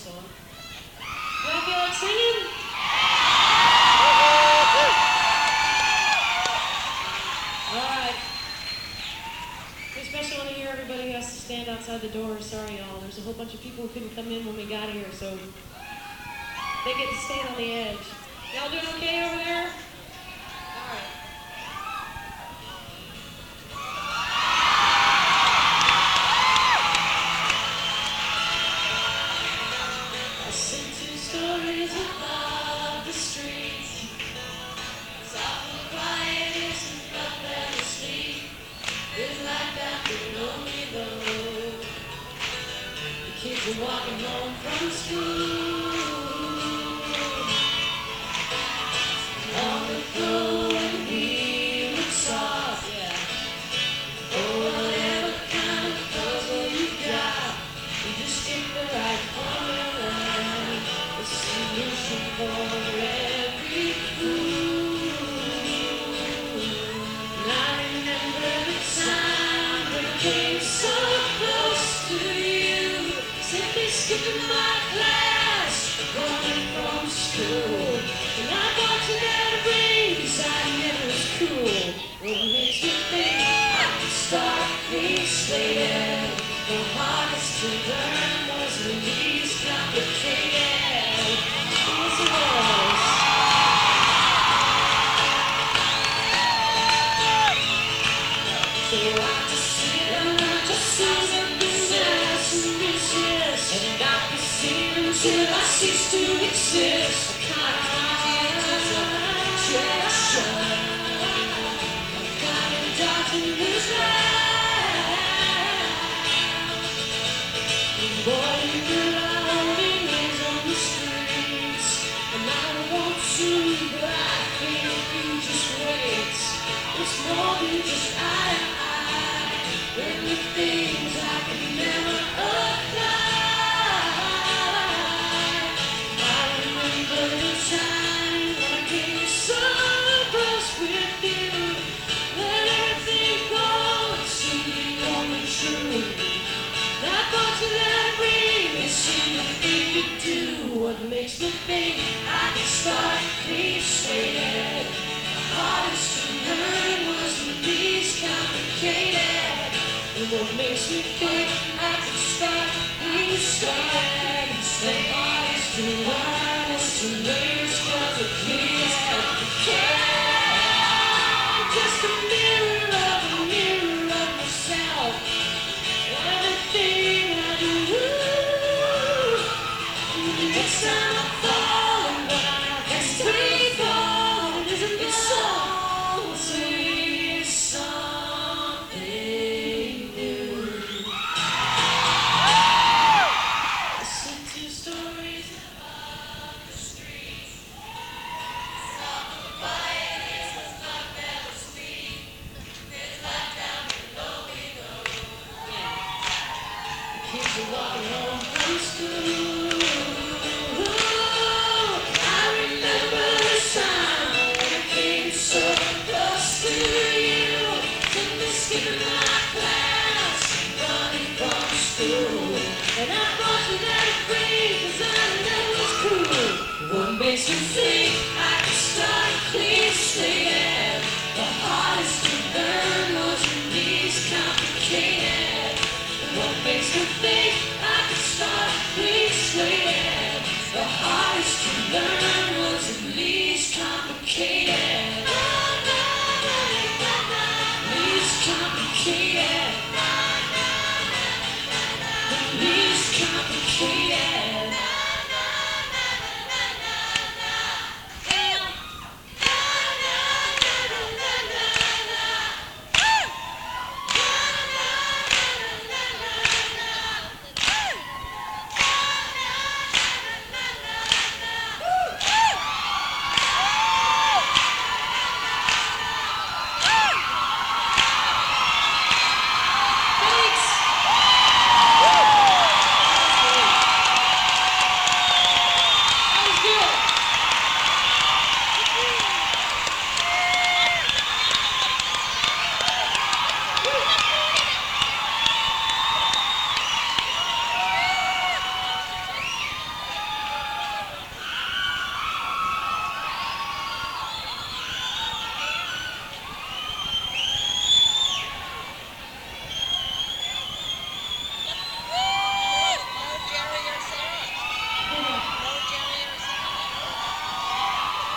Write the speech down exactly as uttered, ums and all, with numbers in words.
song. Y'all feel like singing? Alright. We especially want to hear everybody who has to stand outside the door. Sorry, y'all. There's a whole bunch of people who couldn't come in when we got here, so they get to stand on the edge. Y'all doing okay over there? Alright. I sent two stories about the streets. It's awful quiet, isn't not that asleep. It's like that below me though. The kids are walking home from school. On the floor and we look soft, yeah. Oh, whatever kind of puzzle you got, you just take the right formula, the solution for every fool. And I remember the time when I came so close to you, simply skipping my class, running from school. And I thought you never bring, deciding it was cool. What makes me think I could start being slated? The hardest to learn was the least complicated. Yes, it was. So I just sit and I just sounds like this ass and this yes. And I'll be singing until I cease to exist. I can't attraction. I'm kind of dodging this line. And boy, you could only is on the streets. And I don't want to, but I feel you just wait. It's more than just eye to eye. When the things I could never apply. I remember the time when I came so close with you. Let everything go and see the only truth. I thought you let it bring me, see the thing you do. What makes me think I can start being slated? The hardest to learn was the least complicated. And what makes me think I can start being slated? The hardest to learn is to least complicated. Just a mirror of a mirror of myself. Everything I do, next time I fall and when I can free fall, isn't it so sweet, something new? I sent two stories about the streets. Some quiet is not that sweet. There's life down below me though. Kids are walking home from school. I remember the time when I came so close to you. Simply skipping my class, running from school. And I thought you let it free, 'cause I know it was cool. What makes you think I could start clean slated? The hardest to learn was the least complicated. What makes me think